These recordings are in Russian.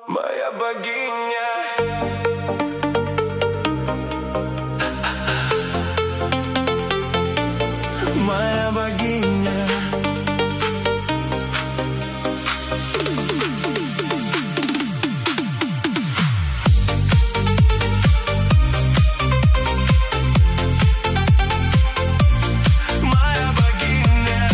Моя богиня. Моя богиня. Моя богиня.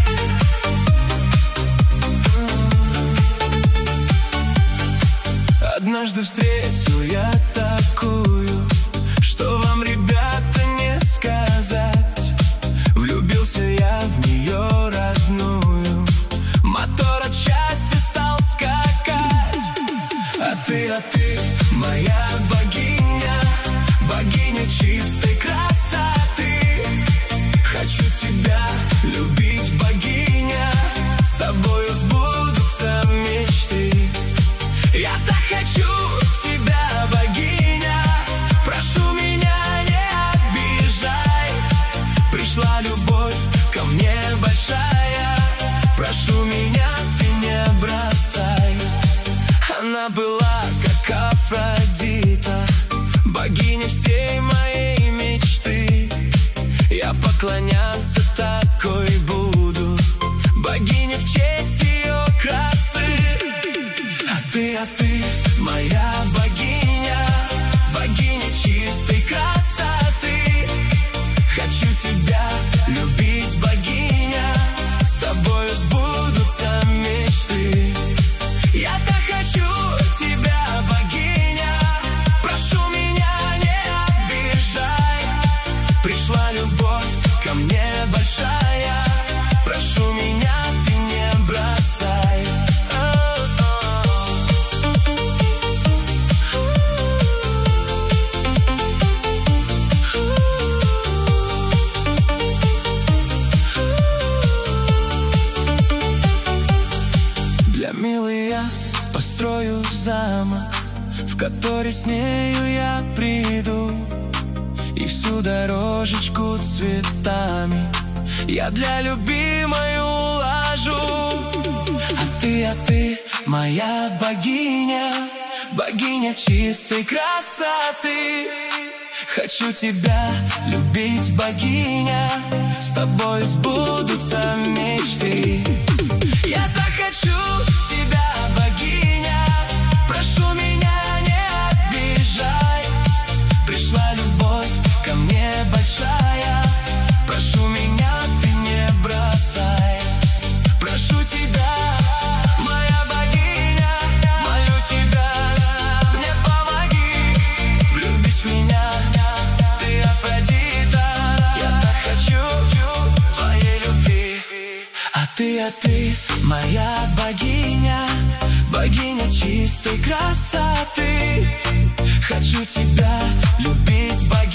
Однажды встретил я такую, что вам, ребята, не сказать. Влюбился я в нее родную, мотор от счастья стал скакать. А ты, моя богиня, богиня чистой красоты. Хочу тебя любить, богиня, с тобою сбудутся мечты. Я так хочу тебя, богиня, прошу меня, не обижай. Пришла любовь ко мне большая, прошу меня, ты не бросай. Она была как Афродита, богиня всей моей мечты. Я поклоняться такой буду, богиня в честь ее красы. А ты, моя богиня, богиня чистой красоты. Хочу тебя любить, богиня, с тобою сбудутся мечты. Я так хочу тебя, богиня, прошу меня, не обижай. Пришла любовь ко мне большая, прошу меня, ты не бросай. Для милой я построю замок, в который с нею я приду, и всю дорожечку цветами я для любимой уложу. А ты, моя богиня, богиня чистой красоты. Хочу тебя любить, богиня, с тобой сбудутся мечты. Я так хочу тебя, богиня, прошу меня, не обижай. Пришла любовь ко мне большая, прошу меня, ты не бросай. Прошу тебя, моя богиня, молю тебя, мне помоги. Влюбись в меня, ты Афродита, я так хочу твоей любви. А ты, моя богиня, богиня чистой красоты. Хочу тебя любить, богиня.